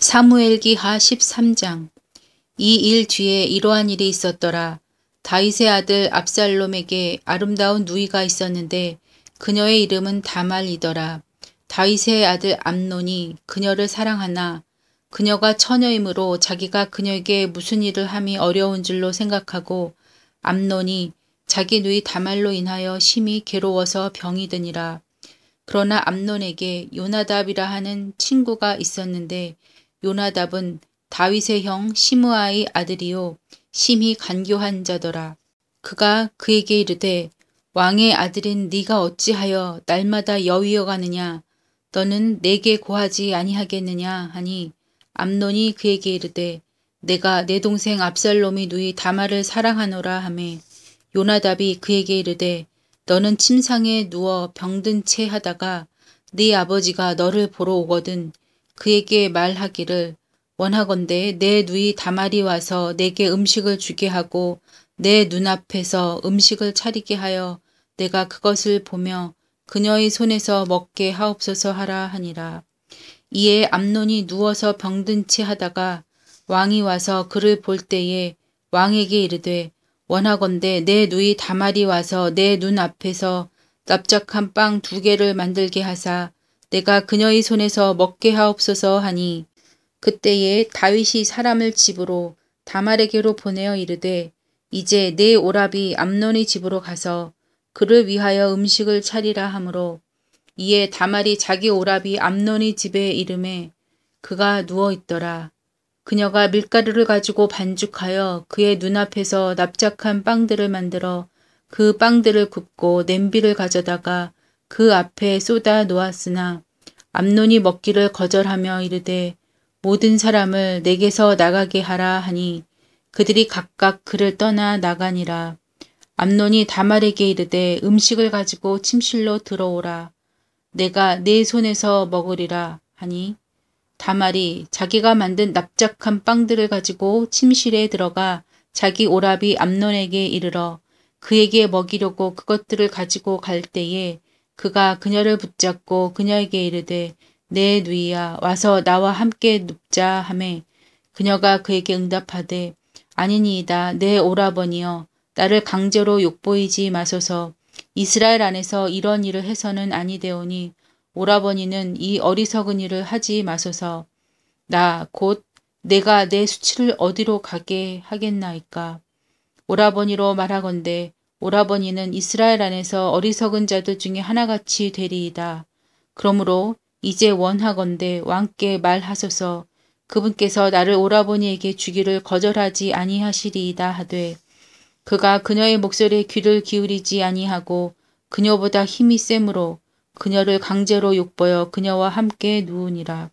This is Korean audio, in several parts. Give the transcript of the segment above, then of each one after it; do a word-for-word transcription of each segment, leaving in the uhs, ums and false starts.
사무엘기하 십삼 장. 이 일 뒤에 이러한 일이 있었더라. 다윗의 아들 압살롬에게 아름다운 누이가 있었는데 그녀의 이름은 다말이더라. 다윗의 아들 암논이 그녀를 사랑하나 그녀가 처녀이므로 자기가 그녀에게 무슨 일을 함이 어려운 줄로 생각하고 암논이 자기 누이 다말로 인하여 심히 괴로워서 병이 드니라. 그러나 암논에게 요나답이라 하는 친구가 있었는데 요나답은 다윗의 형 시므아의 아들이요 심히 간교한 자더라. 그가 그에게 이르되 왕의 아들인 네가 어찌하여 날마다 여위어 가느냐? 너는 내게 고하지 아니하겠느냐 하니 암논이 그에게 이르되 내가 내 동생 압살롬이 누이 다말을 사랑하노라 하매 요나답이 그에게 이르되 너는 침상에 누워 병든 채 하다가 네 아버지가 너를 보러 오거든 그에게 말하기를 원하건대 내 누이 다말이 와서 내게 음식을 주게 하고 내 눈앞에서 음식을 차리게 하여 내가 그것을 보며 그녀의 손에서 먹게 하옵소서 하라 하니라. 이에 암논이 누워서 병든 채 하다가 왕이 와서 그를 볼 때에 왕에게 이르되 원하건대 내 누이 다말이 와서 내 눈앞에서 납작한 빵 두 개를 만들게 하사 내가 그녀의 손에서 먹게 하옵소서 하니 그때에 다윗이 사람을 집으로 다말에게로 보내어 이르되 이제 내 오라비 암논의 집으로 가서 그를 위하여 음식을 차리라 하므로 이에 다말이 자기 오라비 암논의 집에 이름에 그가 누워 있더라. 그녀가 밀가루를 가지고 반죽하여 그의 눈앞에서 납작한 빵들을 만들어 그 빵들을 굽고 냄비를 가져다가 그 앞에 쏟아 놓았으나 암논이 먹기를 거절하며 이르되 모든 사람을 내게서 나가게 하라 하니 그들이 각각 그를 떠나 나가니라. 암논이 다말에게 이르되 음식을 가지고 침실로 들어오라. 내가 내 손에서 먹으리라 하니 다말이 자기가 만든 납작한 빵들을 가지고 침실에 들어가 자기 오라비 암논에게 이르러 그에게 먹이려고 그것들을 가지고 갈 때에 그가 그녀를 붙잡고 그녀에게 이르되 내 누이야 와서 나와 함께 눕자 하매 그녀가 그에게 응답하되 아니니이다 내 오라버니여 나를 강제로 욕보이지 마소서. 이스라엘 안에서 이런 일을 해서는 아니되오니 오라버니는 이 어리석은 일을 하지 마소서. 나 곧 내가 내 수치를 어디로 가게 하겠나이까. 오라버니로 말하건대 오라버니는 이스라엘 안에서 어리석은 자들 중에 하나같이 되리이다. 그러므로 이제 원하건대 왕께 말하소서. 그분께서 나를 오라버니에게 주기를 거절하지 아니하시리이다 하되 그가 그녀의 목소리에 귀를 기울이지 아니하고 그녀보다 힘이 세므로 그녀를 강제로 욕보여 그녀와 함께 누우니라.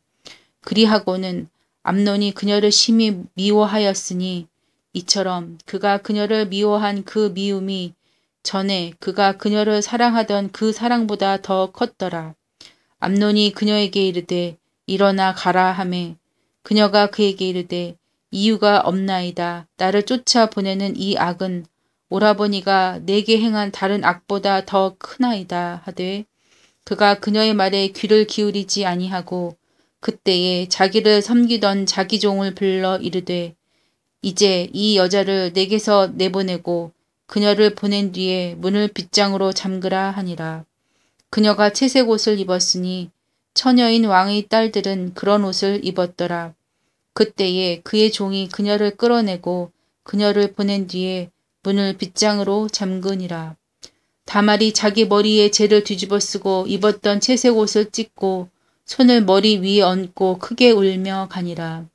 그리하고는 암논이 그녀를 심히 미워하였으니 이처럼 그가 그녀를 미워한 그 미움이 전에 그가 그녀를 사랑하던 그 사랑보다 더 컸더라. 암논이 그녀에게 이르되 일어나 가라 하매 그녀가 그에게 이르되 이유가 없나이다. 나를 쫓아 보내는 이 악은 오라버니가 내게 행한 다른 악보다 더 크나이다 하되 그가 그녀의 말에 귀를 기울이지 아니하고 그때에 자기를 섬기던 자기 종을 불러 이르되 이제 이 여자를 내게서 내보내고 그녀를 보낸 뒤에 문을 빗장으로 잠그라 하니라. 그녀가 채색 옷을 입었으니 처녀인 왕의 딸들은 그런 옷을 입었더라. 그때에 그의 종이 그녀를 끌어내고 그녀를 보낸 뒤에 문을 빗장으로 잠그니라. 다말이 자기 머리에 재를 뒤집어 쓰고 입었던 채색 옷을 찢고 손을 머리 위에 얹고 크게 울며 가니라.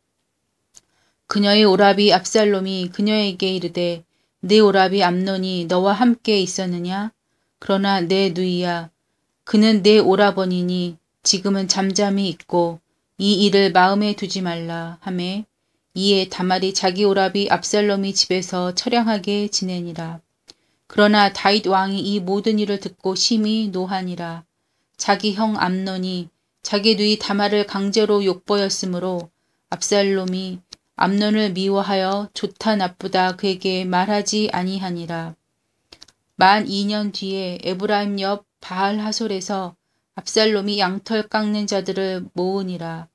그녀의 오라비 압살롬이 그녀에게 이르되 내 오라비 암논이 너와 함께 있었느냐? 그러나 내 누이야 그는 내 오라버니니 지금은 잠잠히 있고 이 일을 마음에 두지 말라 하매 이에 다말이 자기 오라비 압살롬이 집에서 처량하게 지내니라. 그러나 다윗 왕이 이 모든 일을 듣고 심히 노하니라. 자기 형 암논이 자기 누이 다말을 강제로 욕보였으므로 압살롬이 암논을 미워하여 좋다 나쁘다 그에게 말하지 아니하니라. 만 이 년 뒤에 에브라임 옆 바알 하솔에서 압살롬이 양털 깎는 자들을 모으니라.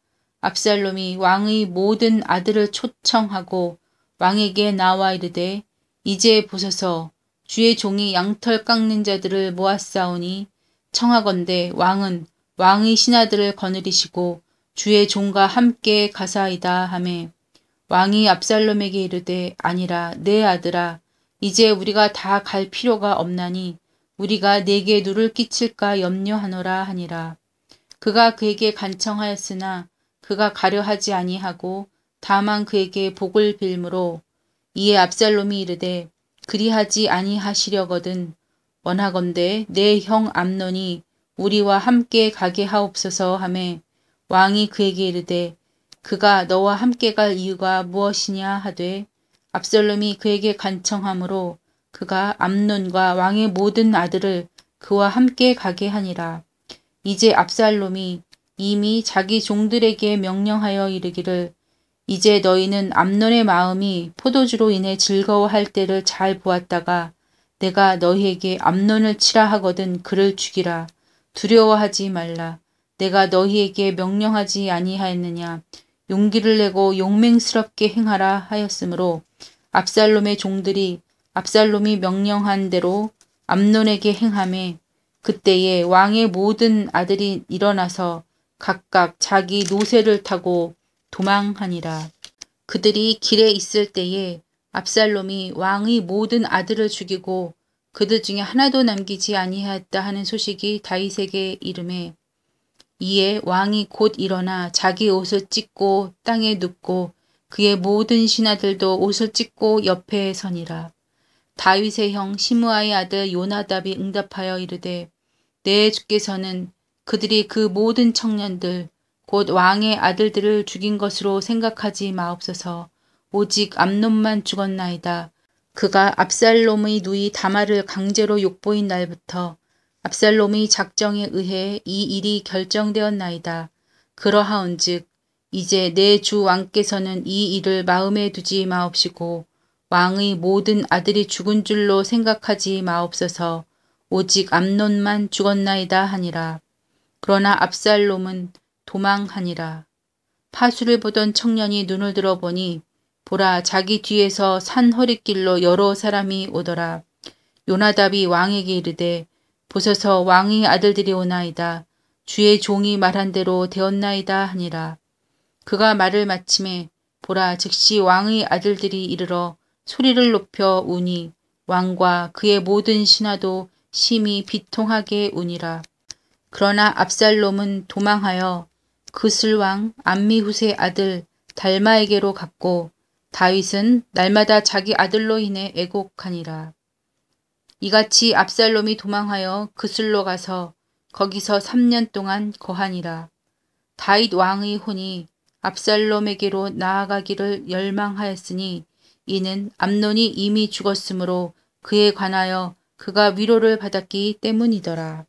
압살롬이 왕의 모든 아들을 초청하고 왕에게 나와 이르되 이제 보소서 주의 종이 양털 깎는 자들을 모았사오니 청하건대 왕은 왕의 신하들을 거느리시고 주의 종과 함께 가사이다 하매 왕이 압살롬에게 이르되 아니라 내 아들아 이제 우리가 다 갈 필요가 없나니 우리가 네게 누를 끼칠까 염려하노라 하니라. 그가 그에게 간청하였으나 그가 가려 하지 아니하고 다만 그에게 복을 빌므로 이에 압살롬이 이르되 그리하지 아니하시려거든 원하건대 내 형 암논이 우리와 함께 가게 하옵소서 하매 왕이 그에게 이르되 그가 너와 함께 갈 이유가 무엇이냐 하되 압살롬이 그에게 간청하므로 그가 암논과 왕의 모든 아들을 그와 함께 가게 하니라. 이제 압살롬이 이미 자기 종들에게 명령하여 이르기를 이제 너희는 암논의 마음이 포도주로 인해 즐거워할 때를 잘 보았다가 내가 너희에게 암논을 치라 하거든 그를 죽이라. 두려워하지 말라. 내가 너희에게 명령하지 아니하였느냐. 용기를 내고 용맹스럽게 행하라 하였으므로 압살롬의 종들이 압살롬이 명령한 대로 암논에게 행하매 그때에 왕의 모든 아들이 일어나서 각각 자기 노새를 타고 도망하니라. 그들이 길에 있을 때에 압살롬이 왕의 모든 아들을 죽이고 그들 중에 하나도 남기지 아니하였다 하는 소식이 다윗에게 이르매 이에 왕이 곧 일어나 자기 옷을 찢고 땅에 눕고 그의 모든 신하들도 옷을 찢고 옆에 서니라. 다윗의 형 시므아의 아들 요나답이 응답하여 이르되 내 주께서는 그들이 그 모든 청년들 곧 왕의 아들들을 죽인 것으로 생각하지 마옵소서. 오직 암논만 죽었나이다. 그가 압살롬의 누이 다말을 강제로 욕보인 날부터 압살롬의 작정에 의해 이 일이 결정되었나이다. 그러하온즉 이제 내 주 왕께서는 이 일을 마음에 두지 마옵시고 왕의 모든 아들이 죽은 줄로 생각하지 마옵소서. 오직 암논만 죽었나이다 하니라. 그러나 압살롬은 도망하니라. 파수를 보던 청년이 눈을 들어보니 보라 자기 뒤에서 산 허리길로 여러 사람이 오더라. 요나답이 왕에게 이르되 보소서 왕의 아들들이 오나이다. 주의 종이 말한 대로 되었나이다 하니라. 그가 말을 마침에 보라 즉시 왕의 아들들이 이르러 소리를 높여 우니 왕과 그의 모든 신하도 심히 비통하게 우니라. 그러나 압살롬은 도망하여 그슬왕 암미훗의 아들 달마에게로 갔고 다윗은 날마다 자기 아들로 인해 애곡하니라. 이같이 압살롬이 도망하여 그슬로 가서 거기서 삼 년 동안 거하니라. 다윗 왕의 혼이 압살롬에게로 나아가기를 열망하였으니 이는 암논이 이미 죽었으므로 그에 관하여 그가 위로를 받았기 때문이더라.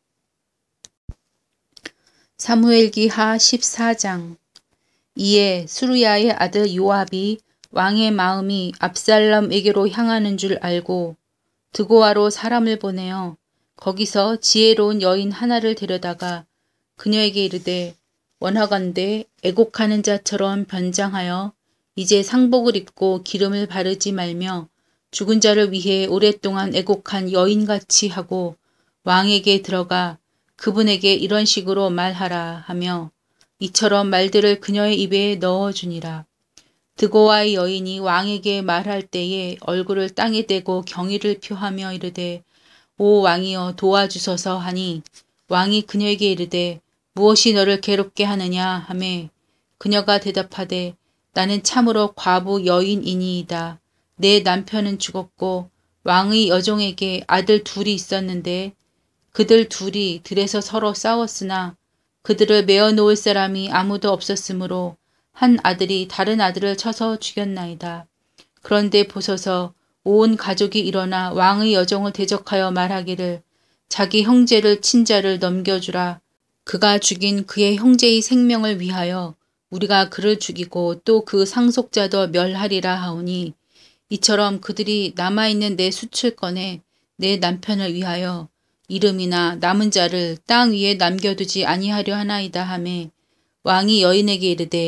사무엘기하 십사 장. 이에 수르야의 아들 요압이 왕의 마음이 압살롬에게로 향하는 줄 알고 드고아로 사람을 보내어 거기서 지혜로운 여인 하나를 데려다가 그녀에게 이르되 원하건대 애곡하는 자처럼 변장하여 이제 상복을 입고 기름을 바르지 말며 죽은 자를 위해 오랫동안 애곡한 여인같이 하고 왕에게 들어가 그분에게 이런 식으로 말하라 하며 이처럼 말들을 그녀의 입에 넣어주니라. 드고아의 여인이 왕에게 말할 때에 얼굴을 땅에 대고 경의를 표하며 이르되 오 왕이여 도와주소서 하니 왕이 그녀에게 이르되 무엇이 너를 괴롭게 하느냐 하매 그녀가 대답하되 나는 참으로 과부 여인이니이다. 내 남편은 죽었고 왕의 여종에게 아들 둘이 있었는데 그들 둘이 들에서 서로 싸웠으나 그들을 메어 놓을 사람이 아무도 없었으므로 한 아들이 다른 아들을 쳐서 죽였나이다. 그런데 보소서 온 가족이 일어나 왕의 여종을 대적하여 말하기를 자기 형제를 친자를 넘겨주라. 그가 죽인 그의 형제의 생명을 위하여 우리가 그를 죽이고 또 그 상속자도 멸하리라 하오니 이처럼 그들이 남아있는 내 숯을 꺼내 내 남편을 위하여 이름이나 남은 자를 땅 위에 남겨두지 아니하려 하나이다 하매 왕이 여인에게 이르되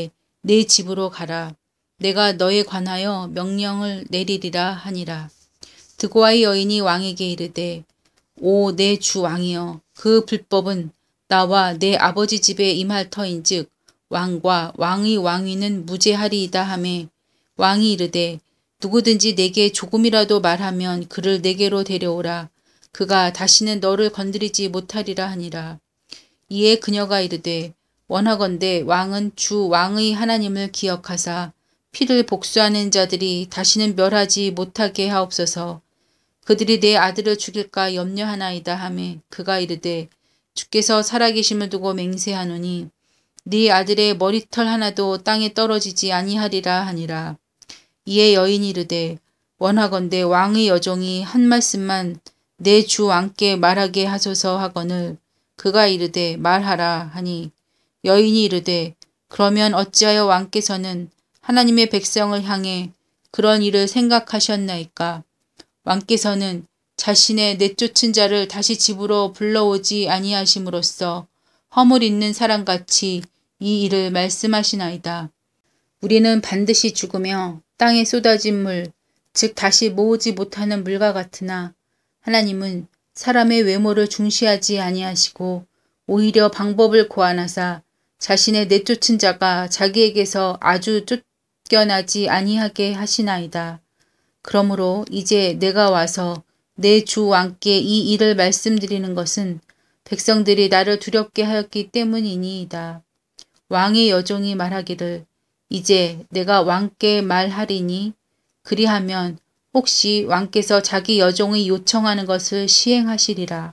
내 집으로 가라. 내가 너에 관하여 명령을 내리리라 하니라. 드고아의 여인이 왕에게 이르되 오 내 주 왕이여 그 불법은 나와 내 아버지 집에 임할 터인즉 왕과 왕의 왕위는 무죄하리이다 하매 왕이 이르되 누구든지 내게 조금이라도 말하면 그를 내게로 데려오라. 그가 다시는 너를 건드리지 못하리라 하니라. 이에 그녀가 이르되 원하건대 왕은 주 왕의 하나님을 기억하사 피를 복수하는 자들이 다시는 멸하지 못하게 하옵소서. 그들이 내 아들을 죽일까 염려하나이다 하매 그가 이르되 주께서 살아계심을 두고 맹세하노니 네 아들의 머리털 하나도 땅에 떨어지지 아니하리라 하니라. 이에 여인이 이르되 원하건대 왕의 여종이 한 말씀만 내 주 왕께 말하게 하소서 하거늘 그가 이르되 말하라 하니 여인이 이르되 그러면 어찌하여 왕께서는 하나님의 백성을 향해 그런 일을 생각하셨나이까. 왕께서는 자신의 내쫓은 자를 다시 집으로 불러오지 아니하심으로써 허물 있는 사람같이 이 일을 말씀하시나이다. 우리는 반드시 죽으며 땅에 쏟아진 물, 즉 다시 모으지 못하는 물과 같으나 하나님은 사람의 외모를 중시하지 아니하시고 오히려 방법을 고안하사 자신의 내쫓은 자가 자기에게서 아주 쫓겨나지 아니하게 하시나이다. 그러므로 이제 내가 와서 내 주 왕께 이 일을 말씀드리는 것은 백성들이 나를 두렵게 하였기 때문이니이다. 왕의 여종이 말하기를 이제 내가 왕께 말하리니 그리하면 혹시 왕께서 자기 여종이 요청하는 것을 시행하시리라.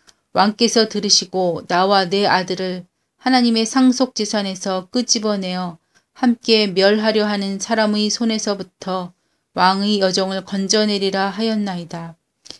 왕께서 들으시고 나와 내 아들을 하나님의 상속지산에서 끄집어내어 함께 멸하려 하는 사람의 손에서부터 왕의 여종을 건져내리라 하였나이다.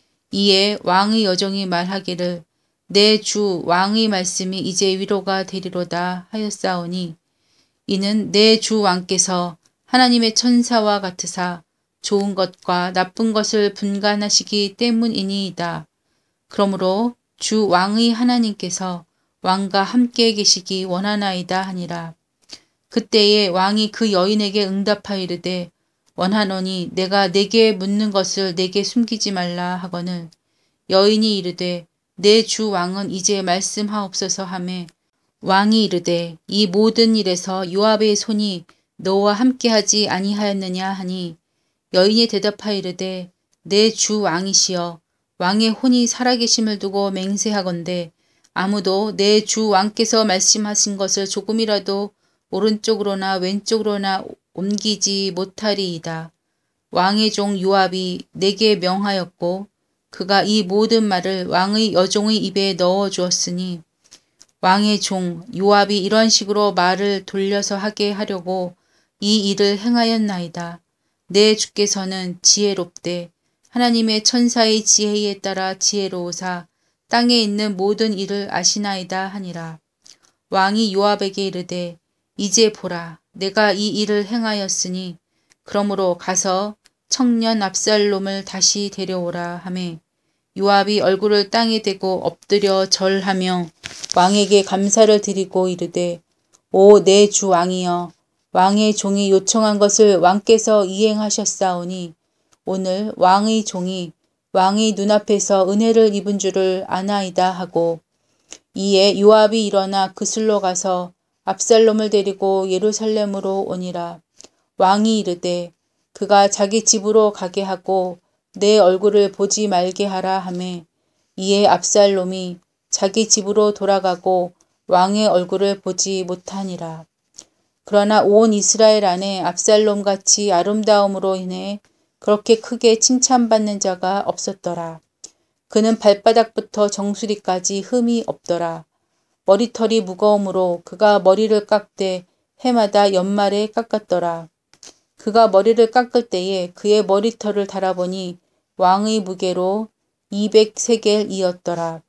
이에 왕의 여종이 말하기를 내 주 왕의 말씀이 이제 위로가 되리로다 하였사오니 이는 내 주 왕께서 하나님의 천사와 같으사 좋은 것과 나쁜 것을 분간하시기 때문이니이다. 그러므로 주 왕의 하나님께서 왕과 함께 계시기 원하나이다 하니라. 그때에 왕이 그 여인에게 응답하여 이르되 원하노니 내가 내게 묻는 것을 내게 숨기지 말라 하거늘 여인이 이르되 내 주 왕은 이제 말씀하옵소서 하매 왕이 이르되 이 모든 일에서 요압의 손이 너와 함께하지 아니하였느냐 하니 여인이 대답하여 이르되 내 주 왕이시여 왕의 혼이 살아계심을 두고 맹세하건대 아무도 내 주 왕께서 말씀하신 것을 조금이라도 오른쪽으로나 왼쪽으로나 옮기지 못하리이다. 왕의 종 요압이 내게 명하였고 그가 이 모든 말을 왕의 여종의 입에 넣어 주었으니 왕의 종 요압이 이런 식으로 말을 돌려서 하게 하려고 이 일을 행하였나이다. 내 주께서는 지혜롭되 하나님의 천사의 지혜에 따라 지혜로우사 땅에 있는 모든 일을 아시나이다 하니라. 왕이 요압에게 이르되 이제 보라 내가 이 일을 행하였으니 그러므로 가서 청년 압살롬을 다시 데려오라 하매 요압이 얼굴을 땅에 대고 엎드려 절하며 왕에게 감사를 드리고 이르되 오 내 주 왕이여 왕의 종이 요청한 것을 왕께서 이행하셨사오니 오늘 왕의 종이 왕의 눈앞에서 은혜를 입은 줄을 아나이다 하고 이에 요압이 일어나 그슬로 가서 압살롬을 데리고 예루살렘으로 오니라. 왕이 이르되 그가 자기 집으로 가게 하고 내 얼굴을 보지 말게 하라 하매 이에 압살롬이 자기 집으로 돌아가고 왕의 얼굴을 보지 못하니라. 그러나 온 이스라엘 안에 압살롬같이 아름다움으로 인해 그렇게 크게 칭찬받는 자가 없었더라. 그는 발바닥부터 정수리까지 흠이 없더라. 머리털이 무거우므로 그가 머리를 깎되 해마다 연말에 깎았더라. 그가 머리를 깎을 때에 그의 머리털을 달아보니 왕의 무게로 이백 세겔이었더라.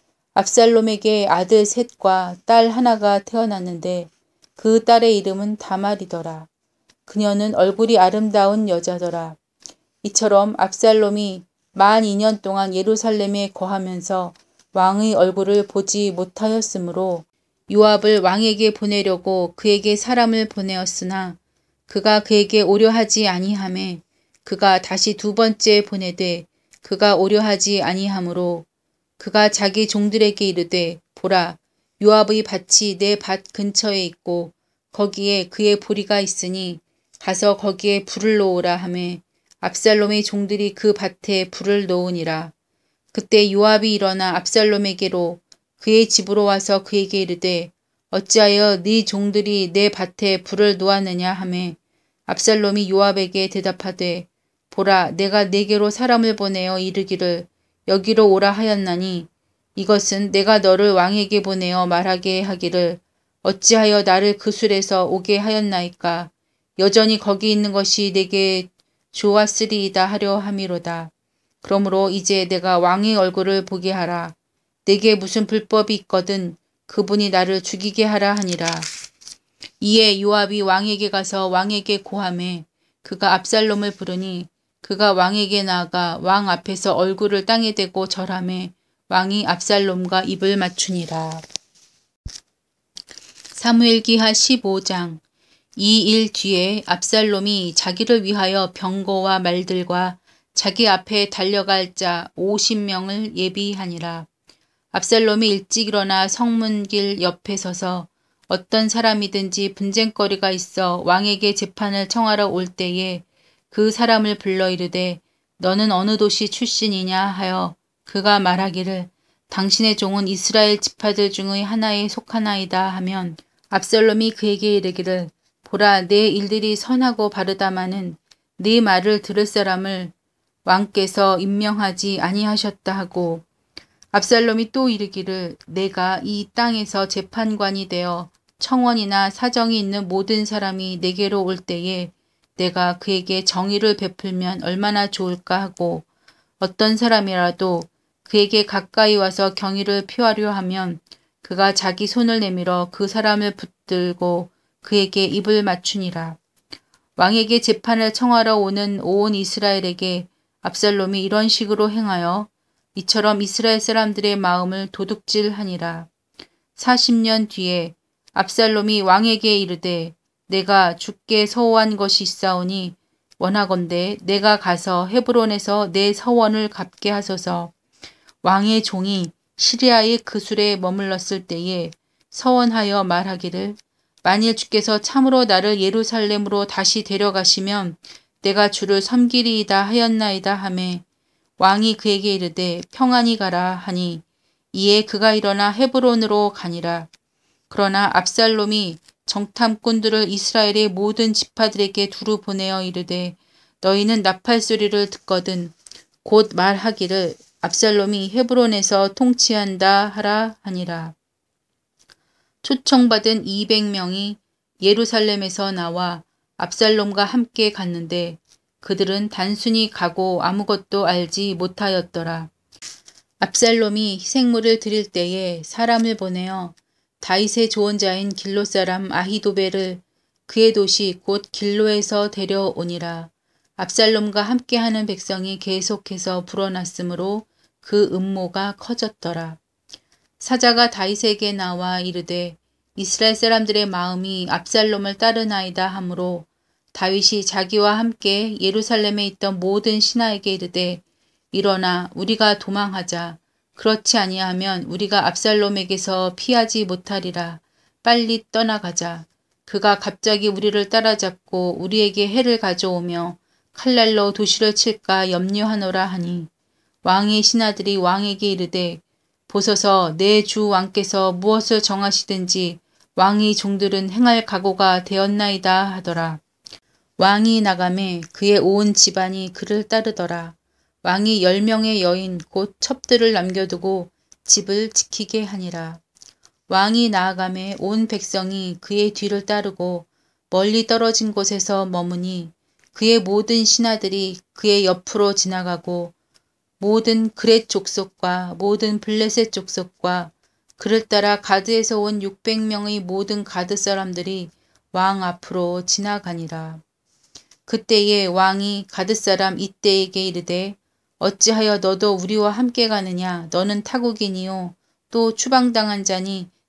압살롬에게 아들 셋과 딸 하나가 태어났는데 그 딸의 이름은 다말이더라. 그녀는 얼굴이 아름다운 여자더라. 이처럼 압살롬이 만 이 년 동안 예루살렘에 거하면서 왕의 얼굴을 보지 못하였으므로 요압을 왕에게 보내려고 그에게 사람을 보내었으나 그가 그에게 오려하지 아니하매 그가 다시 두 번째 보내되 그가 오려하지 아니하므로 그가 자기 종들에게 이르되 보라 요압의 밭이 내 밭 근처에 있고 거기에 그의 보리가 있으니 가서 거기에 불을 놓으라 하매 압살롬의 종들이 그 밭에 불을 놓으니라. 그때 요압이 일어나 압살롬에게로 그의 집으로 와서 그에게 이르되 어찌하여 네 종들이 내 밭에 불을 놓았느냐 하매 압살롬이 요압에게 대답하되 보라 내가 네게로 사람을 보내어 이르기를 여기로 오라 하였나니 이것은 내가 너를 왕에게 보내어 말하게 하기를 어찌하여 나를 그 술에서 오게 하였나이까 여전히 거기 있는 것이 내게 좋았으리이다 하려 함이로다. 그러므로 이제 내가 왕의 얼굴을 보게 하라. 내게 무슨 불법이 있거든 그분이 나를 죽이게 하라 하니라. 이에 요압이 왕에게 가서 왕에게 고하매 그가 압살롬을 부르니 그가 왕에게 나아가 왕 앞에서 얼굴을 땅에 대고 절하매 왕이 압살롬과 입을 맞추니라. 사무엘기하 십오 장. 이 일 뒤에 압살롬이 자기를 위하여 병거와 말들과 자기 앞에 달려갈 자 오십 명을 예비하니라. 압살롬이 일찍 일어나 성문길 옆에 서서 어떤 사람이든지 분쟁거리가 있어 왕에게 재판을 청하러 올 때에 그 사람을 불러 이르되 너는 어느 도시 출신이냐 하여 그가 말하기를 당신의 종은 이스라엘 지파들 중의 하나에 속하나이다 하면 압살롬이 그에게 이르기를 보라 내 일들이 선하고 바르다마는 네 말을 들을 사람을 왕께서 임명하지 아니하셨다 하고 압살롬이 또 이르기를 내가 이 땅에서 재판관이 되어 청원이나 사정이 있는 모든 사람이 내게로 올 때에 내가 그에게 정의를 베풀면 얼마나 좋을까 하고 어떤 사람이라도 그에게 가까이 와서 경의를 표하려 하면 그가 자기 손을 내밀어 그 사람을 붙들고 그에게 입을 맞추니라. 왕에게 재판을 청하러 오는 온 이스라엘에게 압살롬이 이런 식으로 행하여 이처럼 이스라엘 사람들의 마음을 도둑질하니라. 사십 년 뒤에 압살롬이 왕에게 이르되 내가 주께 서원한 것이 있사오니 원하건대 내가 가서 헤브론에서 내 서원을 갚게 하소서. 왕의 종이 시리아의 그술에 머물렀을 때에 서원하여 말하기를 만일 주께서 참으로 나를 예루살렘으로 다시 데려가시면 내가 주를 섬기리이다 하였나이다 하매 왕이 그에게 이르되 평안히 가라 하니 이에 그가 일어나 헤브론으로 가니라. 그러나 압살롬이 정탐꾼들을 이스라엘의 모든 지파들에게 두루 보내어 이르되 너희는 나팔 소리를 듣거든 곧 말하기를 압살롬이 헤브론에서 통치한다 하라 하니라. 초청받은 이백 명이 예루살렘에서 나와 압살롬과 함께 갔는데 그들은 단순히 가고 아무것도 알지 못하였더라. 압살롬이 희생물을 드릴 때에 사람을 보내어 다윗의 조언자인 길로 사람 아히도벨을 그의 도시 곧 길로에서 데려오니라. 압살롬과 함께하는 백성이 계속해서 불어났으므로 그 음모가 커졌더라. 사자가 다윗에게 나와 이르되 이스라엘 사람들의 마음이 압살롬을 따르나이다 하므로 다윗이 자기와 함께 예루살렘에 있던 모든 신하에게 이르되 일어나 우리가 도망하자. 그렇지 아니하면 우리가 압살롬에게서 피하지 못하리라. 빨리 떠나가자. 그가 갑자기 우리를 따라잡고 우리에게 해를 가져오며 칼날로 도시를 칠까 염려하노라 하니 왕의 신하들이 왕에게 이르되 보소서 내 주 왕께서 무엇을 정하시든지 왕의 종들은 행할 각오가 되었나이다 하더라. 왕이 나가매 그의 온 집안이 그를 따르더라. 왕이 열 명의 여인 곧 첩들을 남겨두고 집을 지키게 하니라. 왕이 나아가매 온 백성이 그의 뒤를 따르고 멀리 떨어진 곳에서 머무니 그의 모든 신하들이 그의 옆으로 지나가고 모든 그렛 족속과 모든 블레셋 족속과 그를 따라 가드에서 온 육백 명의 모든 가드 사람들이 왕 앞으로 지나가니라. 그때에 왕이 가드 사람 이때에게 이르되 어찌하여 너도 우리와 함께 가느냐. 너는 타국이니요 또 추방당한 자니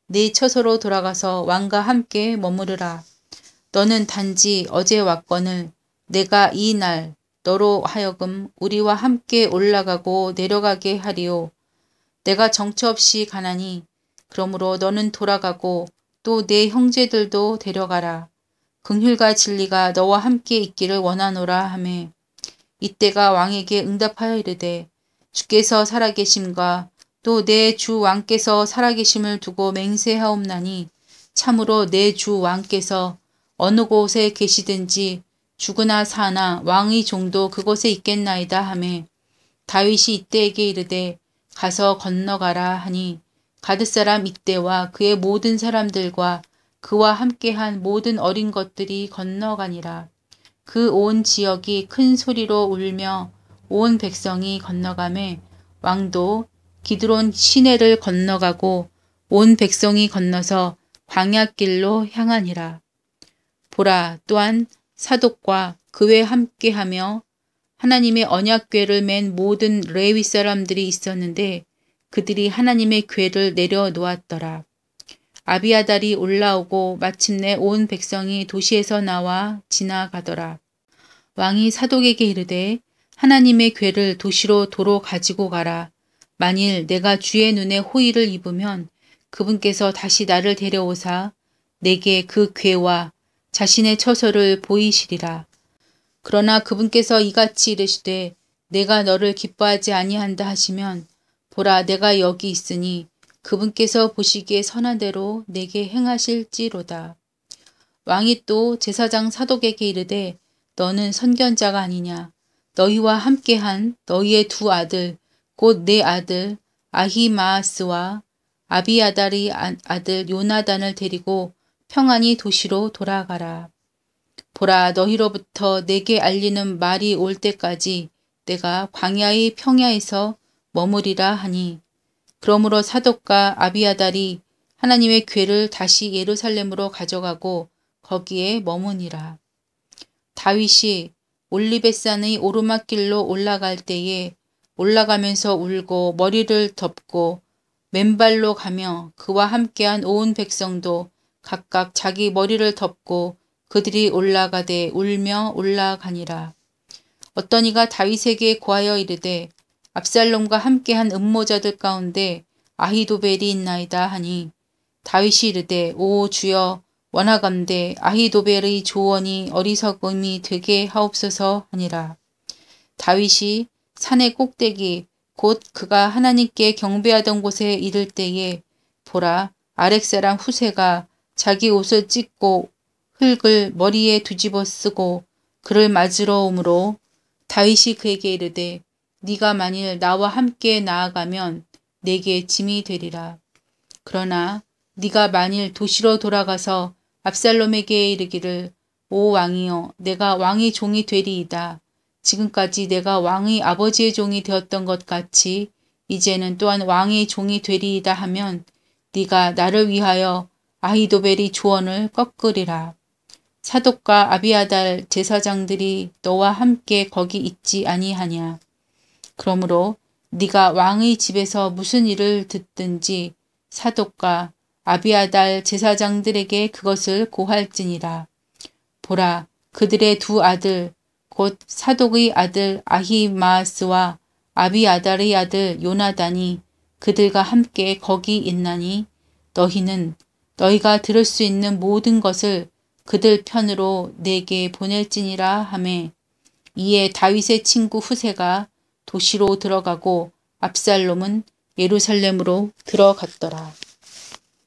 네 처소로 돌아가서 왕과 함께 머무르라. 너는 단지 어제 왔거늘 내가 이 날 너로 하여금 우리와 함께 올라가고 내려가게 하리오. 내가 정처 없이 가나니 그러므로 너는 돌아가고 또 내 형제들도 데려가라. 긍휼과 진리가 너와 함께 있기를 원하노라 하매 이때가 왕에게 응답하여 이르되 주께서 살아계심과 또 내 주 왕께서 살아계심을 두고 맹세하옵나니 참으로 내 주 왕께서 어느 곳에 계시든지 죽으나 사나 왕의 종도 그곳에 있겠나이다 하매 다윗이 이때에게 이르되 가서 건너가라 하니 가드 사람 이때와 그의 모든 사람들과 그와 함께한 모든 어린 것들이 건너가니라. 그 온 지역이 큰 소리로 울며 온 백성이 건너가매 왕도 기드론 시내를 건너가고 온 백성이 건너서 광야길로 향하니라. 보라, 또한 사독과 그외 함께하며 하나님의 언약궤를 맨 모든 레위 사람들이 있었는데 그들이 하나님의 궤를 내려놓았더라. 아비아달이 올라오고 마침내 온 백성이 도시에서 나와 지나가더라. 왕이 사독에게 이르되 하나님의 궤를 도시로 도로 가지고 가라. 만일 내가 주의 눈에 호의를 입으면 그분께서 다시 나를 데려오사 내게 그 궤와 자신의 처소를 보이시리라. 그러나 그분께서 이같이 이르시되 내가 너를 기뻐하지 아니한다 하시면 보라 내가 여기 있으니 그분께서 보시기에 선한 대로 내게 행하실지로다. 왕이 또 제사장 사독에게 이르되 너는 선견자가 아니냐. 너희와 함께한 너희의 두 아들 곧 내 아들 아히마아스와 아비아달의 아들 요나단을 데리고 평안히 도시로 돌아가라. 보라 너희로부터 내게 알리는 말이 올 때까지 내가 광야의 평야에서 머무리라 하니 그러므로 사독과 아비아달이 하나님의 궤를 다시 예루살렘으로 가져가고 거기에 머무니라. 다윗이 올리벳산의 오르막길로 올라갈 때에 올라가면서 울고 머리를 덮고 맨발로 가며 그와 함께한 온 백성도 각각 자기 머리를 덮고 그들이 올라가되 울며 올라가니라. 어떤 이가 다윗에게 고하여 이르되 압살롬과 함께한 음모자들 가운데 아히도벨이 있나이다 하니 다윗이 이르되 오 주여 원하건대 아히도벨의 조언이 어리석음이 되게 하옵소서 하니라. 다윗이 산의 꼭대기 곧 그가 하나님께 경배하던 곳에 이를 때에 보라 아렉 사람 후세가 자기 옷을 찢고 흙을 머리에 뒤집어 쓰고 그를 맞으러 오므로 다윗이 그에게 이르되 네가 만일 나와 함께 나아가면 내게 짐이 되리라. 그러나 네가 만일 도시로 돌아가서 압살롬에게 이르기를 오 왕이여 내가 왕의 종이 되리이다. 지금까지 내가 왕의 아버지의 종이 되었던 것 같이 이제는 또한 왕의 종이 되리이다 하면 네가 나를 위하여 아히도벨의 조언을 꺾으리라. 사독과 아비아달 제사장들이 너와 함께 거기 있지 아니하냐. 그러므로 네가 왕의 집에서 무슨 일을 듣든지 사독과 아비아달 제사장들에게 그것을 고할지니라. 보라 그들의 두 아들 곧 사독의 아들 아히마아스와 아비아달의 아들 요나단이 그들과 함께 거기 있나니 너희는 너희가 들을 수 있는 모든 것을 그들 편으로 내게 보낼지니라 하매 이에 다윗의 친구 후세가 도시로 들어가고 압살롬은 예루살렘으로 들어갔더라.